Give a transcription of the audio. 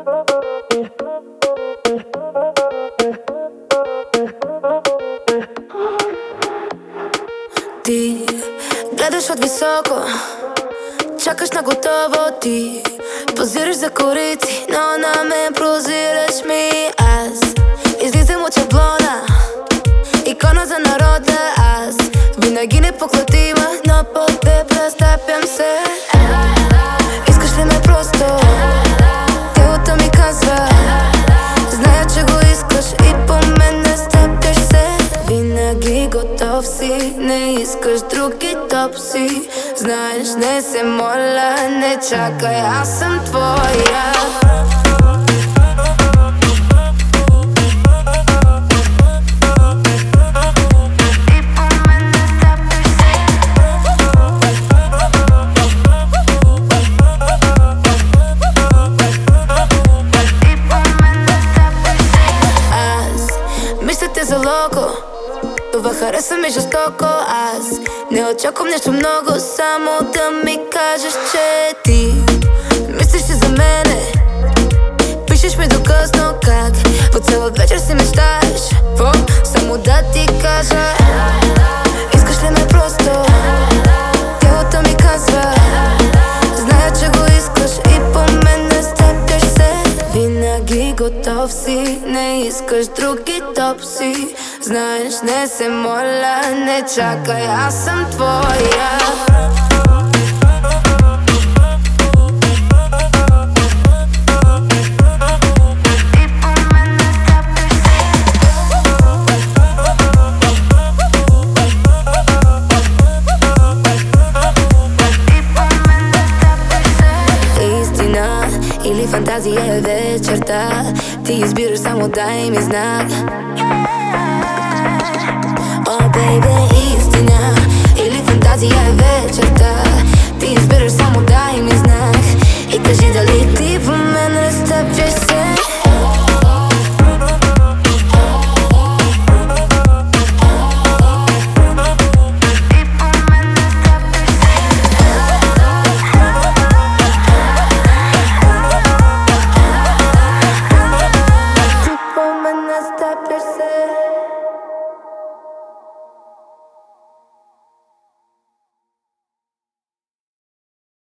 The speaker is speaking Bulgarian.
Ти гледаш от високо, чакаш на готово. Ти позираш за корици, но на мен прозираш ми. Аз излизам от шаблона, икона за народа. Аз винаги непоклатима, но по теб разтапям се. Искаш ли ме просто? Телото ми казва, зная, че го искаш и по мен не стъпяш се. Винаги готов си, не искаш други топси. Знаеш, не се моля, не чакай, аз съм твоя. За локо, това хареса ми жестоко. Аз не очаквам нещо много, само да ми кажеш, че ти мислиш си за мене. Пишеш ми до късно, как по цяла вечер си мечтаеш. Само да ти кажа, искаш ли ме просто? Телото ми казва, зная, че го искаш и по мен не стъпяш се. Винаги готов си, не искаш други топси. Знаеш, не се моля, не чакай, аз съм твоя. Истина или фантазия е вечерта, ти избираш, само дай ми знак. О, бейбе, истина или фантазия е вечерта, ти избираш, само дай ми знак. И кажи дали ти по мен разтъпяш.